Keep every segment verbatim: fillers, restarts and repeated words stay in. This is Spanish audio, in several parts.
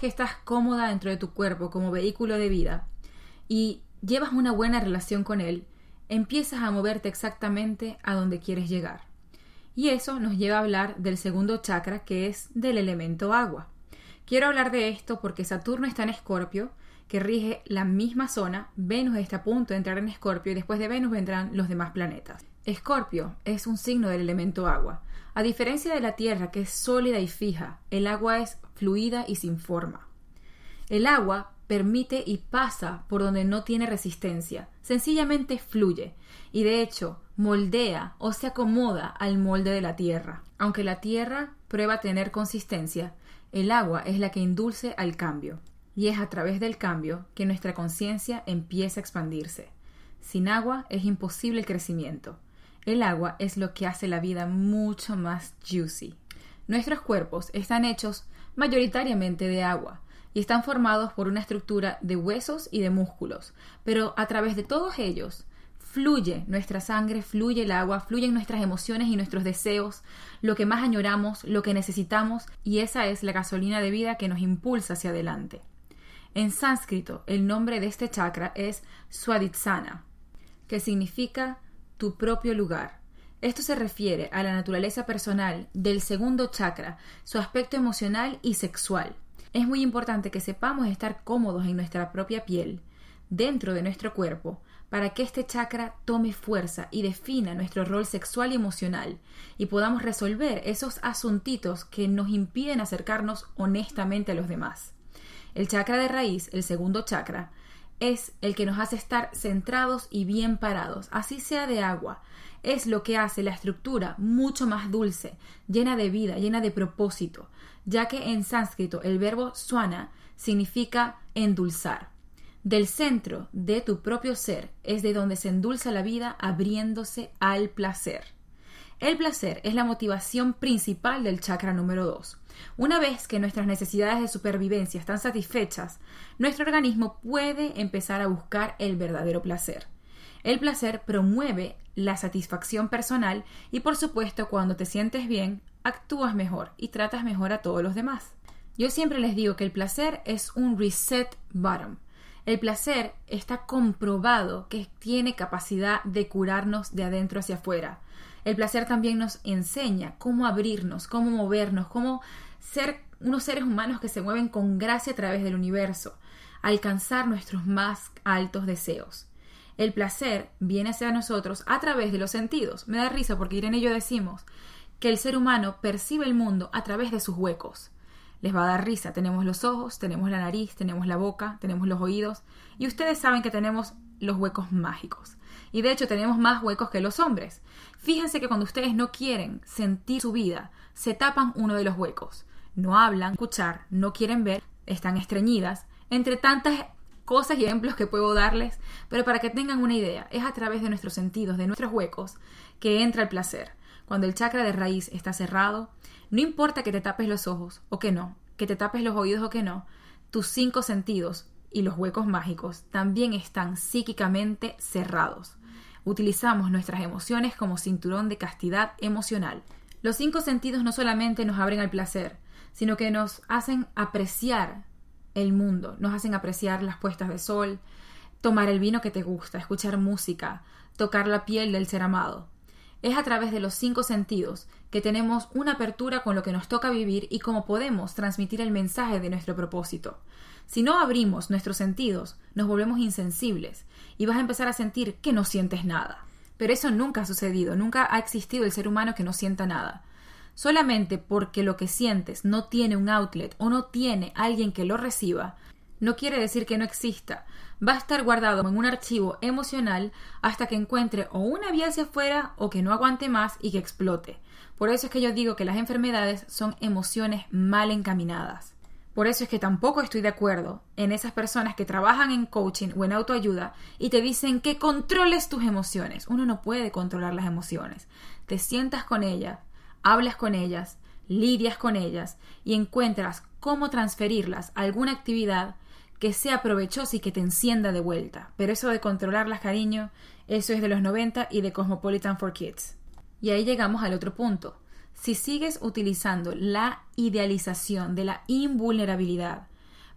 que estás cómoda dentro de tu cuerpo como vehículo de vida y llevas una buena relación con él, empiezas a moverte exactamente a donde quieres llegar. Y eso nos lleva a hablar del segundo chakra, que es del elemento agua. Quiero hablar de esto porque Saturno está en Escorpio, que rige la misma zona. Venus está a punto de entrar en Escorpio y después de Venus vendrán los demás planetas. Escorpio es un signo del elemento agua. A diferencia de la Tierra, que es sólida y fija, el agua es fluida y sin forma. El agua permite y pasa por donde no tiene resistencia, sencillamente fluye y de hecho moldea o se acomoda al molde de la tierra. Aunque la tierra prueba tener consistencia, el agua es la que induce al cambio y es a través del cambio que nuestra conciencia empieza a expandirse. Sin agua es imposible el crecimiento. El agua es lo que hace la vida mucho más juicy. Nuestros cuerpos están hechos mayoritariamente de agua y están formados por una estructura de huesos y de músculos, pero a través de todos ellos fluye nuestra sangre, fluye el agua, fluyen nuestras emociones y nuestros deseos, lo que más añoramos, lo que necesitamos, y esa es la gasolina de vida que nos impulsa hacia adelante. En sánscrito, el nombre de este chakra es Swadhisthana, que significa tu propio lugar. Esto se refiere a la naturaleza personal del segundo chakra, su aspecto emocional y sexual. Es muy importante que sepamos estar cómodos en nuestra propia piel, dentro de nuestro cuerpo, para que este chakra tome fuerza y defina nuestro rol sexual y emocional y podamos resolver esos asuntitos que nos impiden acercarnos honestamente a los demás. El chakra de raíz, el segundo chakra, es el que nos hace estar centrados y bien parados, así sea de agua. Es lo que hace la estructura mucho más dulce, llena de vida, llena de propósito, ya que en sánscrito el verbo swana significa endulzar. Del centro de tu propio ser es de donde se endulza la vida abriéndose al placer. El placer es la motivación principal del chakra número dos. Una vez que nuestras necesidades de supervivencia están satisfechas, nuestro organismo puede empezar a buscar el verdadero placer. El placer promueve la satisfacción personal y, por supuesto, cuando te sientes bien, actúas mejor y tratas mejor a todos los demás. Yo siempre les digo que el placer es un reset button. El placer está comprobado que tiene capacidad de curarnos de adentro hacia afuera. El placer también nos enseña cómo abrirnos, cómo movernos, cómo ser unos seres humanos que se mueven con gracia a través del universo, alcanzar nuestros más altos deseos. El placer viene hacia nosotros a través de los sentidos. Me da risa porque Irene y yo decimos que el ser humano percibe el mundo a través de sus huecos. Les va a dar risa. Tenemos los ojos, tenemos la nariz, tenemos la boca, tenemos los oídos. Y ustedes saben que tenemos los huecos mágicos. Y de hecho tenemos más huecos que los hombres. Fíjense que cuando ustedes no quieren sentir su vida, se tapan uno de los huecos. No hablan, escuchar, no quieren ver, están estreñidas. Entre tantas cosas y ejemplos que puedo darles. Pero para que tengan una idea, es a través de nuestros sentidos, de nuestros huecos, que entra el placer. Cuando el chakra de raíz está cerrado, no importa que te tapes los ojos o que no, que te tapes los oídos o que no, tus cinco sentidos y los huecos mágicos también están psíquicamente cerrados. Utilizamos nuestras emociones como cinturón de castidad emocional. Los cinco sentidos no solamente nos abren al placer, sino que nos hacen apreciar el mundo, nos hacen apreciar las puestas de sol, tomar el vino que te gusta, escuchar música, tocar la piel del ser amado. Es a través de los cinco sentidos que tenemos una apertura con lo que nos toca vivir y cómo podemos transmitir el mensaje de nuestro propósito. Si no abrimos nuestros sentidos, nos volvemos insensibles y vas a empezar a sentir que no sientes nada. Pero eso nunca ha sucedido, nunca ha existido el ser humano que no sienta nada. Solamente porque lo que sientes no tiene un outlet o no tiene alguien que lo reciba, no quiere decir que no exista. Va a estar guardado en un archivo emocional hasta que encuentre o una vía hacia afuera o que no aguante más y que explote. Por eso es que yo digo que las enfermedades son emociones mal encaminadas. Por eso es que tampoco estoy de acuerdo en esas personas que trabajan en coaching o en autoayuda y te dicen que controles tus emociones. Uno no puede controlar las emociones. Te sientas con ellas, hablas con ellas, lidias con ellas y encuentras cómo transferirlas a alguna actividad que sea provechosa y que te encienda de vuelta. Pero eso de controlarlas, cariño, eso es de los noventa y de Cosmopolitan for Kids. Y ahí llegamos al otro punto. Si sigues utilizando la idealización de la invulnerabilidad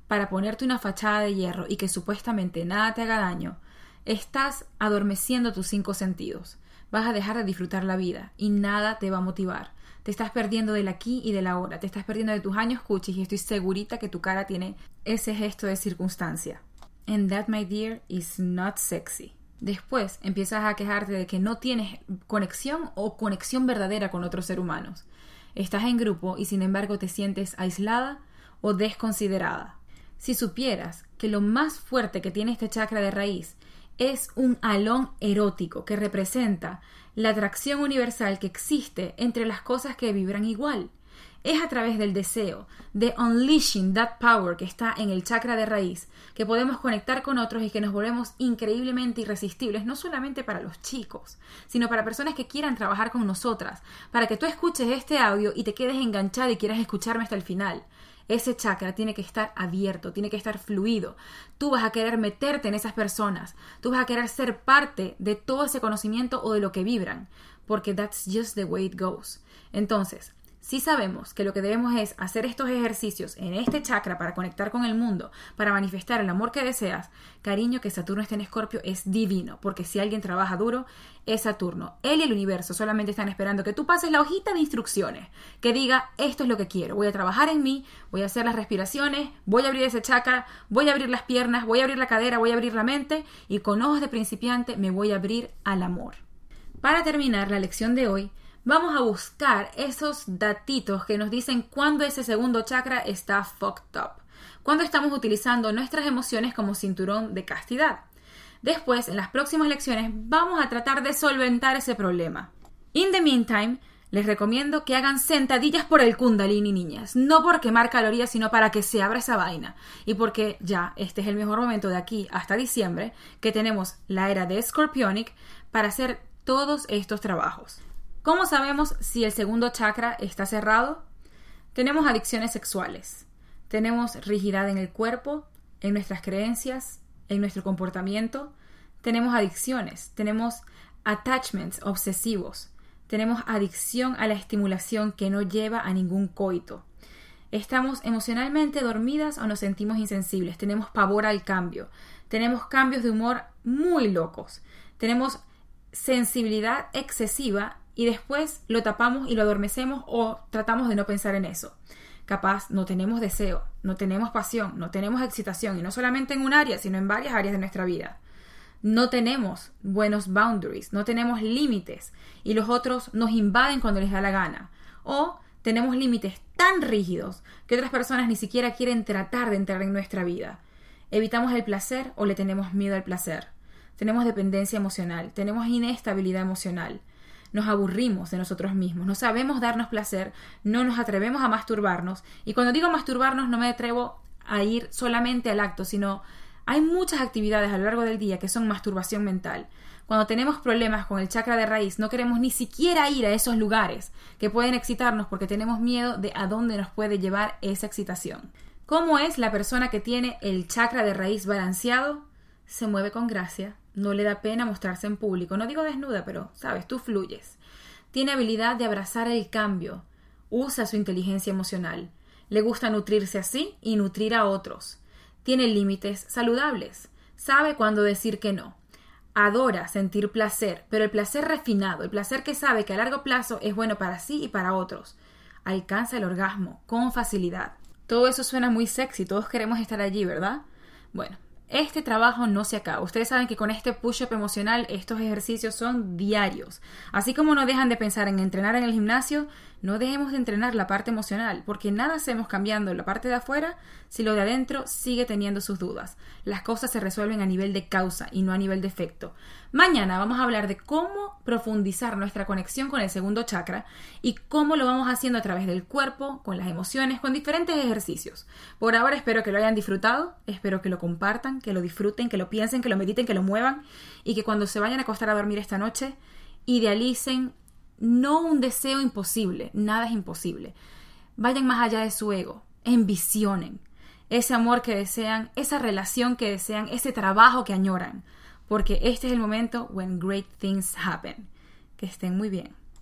para ponerte una fachada de hierro y que supuestamente nada te haga daño, estás adormeciendo tus cinco sentidos. Vas a dejar de disfrutar la vida y nada te va a motivar. Te estás perdiendo del aquí y del ahora. Te estás perdiendo de tus años cuchis y estoy segurita que tu cara tiene ese gesto de circunstancia. And that, my dear, is not sexy. Después empiezas a quejarte de que no tienes conexión o conexión verdadera con otros seres humanos. Estás en grupo y sin embargo te sientes aislada o desconsiderada. Si supieras que lo más fuerte que tiene este chakra de raíz es un alón erótico que representa la atracción universal que existe entre las cosas que vibran igual. Es a través del deseo, de unleashing that power que está en el chakra de raíz, que podemos conectar con otros y que nos volvemos increíblemente irresistibles, no solamente para los chicos, sino para personas que quieran trabajar con nosotras, para que tú escuches este audio y te quedes enganchada y quieras escucharme hasta el final. Ese chakra tiene que estar abierto, tiene que estar fluido. Tú vas a querer meterte en esas personas. Tú vas a querer ser parte de todo ese conocimiento o de lo que vibran. Porque that's just the way it goes. Entonces, si sabemos que lo que debemos es hacer estos ejercicios en este chakra para conectar con el mundo, para manifestar el amor que deseas, cariño, que Saturno esté en Escorpio es divino, porque si alguien trabaja duro, es Saturno. Él y el universo solamente están esperando que tú pases la hojita de instrucciones, que diga, esto es lo que quiero, voy a trabajar en mí, voy a hacer las respiraciones, voy a abrir ese chakra, voy a abrir las piernas, voy a abrir la cadera, voy a abrir la mente, y con ojos de principiante me voy a abrir al amor. Para terminar la lección de hoy, vamos a buscar esos datitos que nos dicen cuándo ese segundo chakra está fucked up, cuándo estamos utilizando nuestras emociones como cinturón de castidad. Después, en las próximas lecciones, vamos a tratar de solventar ese problema. In the meantime, les recomiendo que hagan sentadillas por el Kundalini, niñas. No por quemar calorías, sino para que se abra esa vaina. Y porque ya este es el mejor momento de aquí hasta diciembre, que tenemos la era de Scorpionic para hacer todos estos trabajos. ¿Cómo sabemos si el segundo chakra está cerrado? Tenemos adicciones sexuales, tenemos rigidez en el cuerpo, en nuestras creencias, en nuestro comportamiento, tenemos adicciones, tenemos attachments obsesivos, tenemos adicción a la estimulación que no lleva a ningún coito. Estamos emocionalmente dormidas o nos sentimos insensibles, tenemos pavor al cambio, tenemos cambios de humor muy locos, tenemos sensibilidad excesiva y después lo tapamos y lo adormecemos o tratamos de no pensar en eso. Capaz no tenemos deseo, no tenemos pasión, no tenemos excitación, y no solamente en un área, sino en varias áreas de nuestra vida. No tenemos buenos boundaries, no tenemos límites, y los otros nos invaden cuando les da la gana. O tenemos límites tan rígidos que otras personas ni siquiera quieren tratar de entrar en nuestra vida. Evitamos el placer o le tenemos miedo al placer. Tenemos dependencia emocional, tenemos inestabilidad emocional. Nos aburrimos de nosotros mismos, no sabemos darnos placer, no nos atrevemos a masturbarnos. Y cuando digo masturbarnos no me atrevo a ir solamente al acto, sino hay muchas actividades a lo largo del día que son masturbación mental. Cuando tenemos problemas con el chakra de raíz, no queremos ni siquiera ir a esos lugares que pueden excitarnos porque tenemos miedo de a dónde nos puede llevar esa excitación. ¿Cómo es la persona que tiene el chakra de raíz balanceado? Se mueve con gracia. No le da pena mostrarse en público. No digo desnuda, pero, sabes, tú fluyes. Tiene habilidad de abrazar el cambio. Usa su inteligencia emocional. Le gusta nutrirse así y nutrir a otros. Tiene límites saludables. Sabe cuándo decir que no. Adora sentir placer, pero el placer refinado, el placer que sabe que a largo plazo es bueno para sí y para otros. Alcanza el orgasmo con facilidad. Todo eso suena muy sexy. Todos queremos estar allí, ¿verdad? Bueno. Este trabajo no se acaba. Ustedes saben que con este push-up emocional estos ejercicios son diarios. Así como no dejan de pensar en entrenar en el gimnasio, no dejemos de entrenar la parte emocional, porque nada hacemos cambiando la parte de afuera si lo de adentro sigue teniendo sus dudas. Las cosas se resuelven a nivel de causa y no a nivel de efecto. Mañana vamos a hablar de cómo profundizar nuestra conexión con el segundo chakra y cómo lo vamos haciendo a través del cuerpo, con las emociones, con diferentes ejercicios. Por ahora espero que lo hayan disfrutado, espero que lo compartan, que lo disfruten, que lo piensen, que lo mediten, que lo muevan y que cuando se vayan a acostar a dormir esta noche idealicen no un deseo imposible, nada es imposible. Vayan más allá de su ego, envisionen ese amor que desean, esa relación que desean, ese trabajo que añoran, porque este es el momento when great things happen. Que estén muy bien.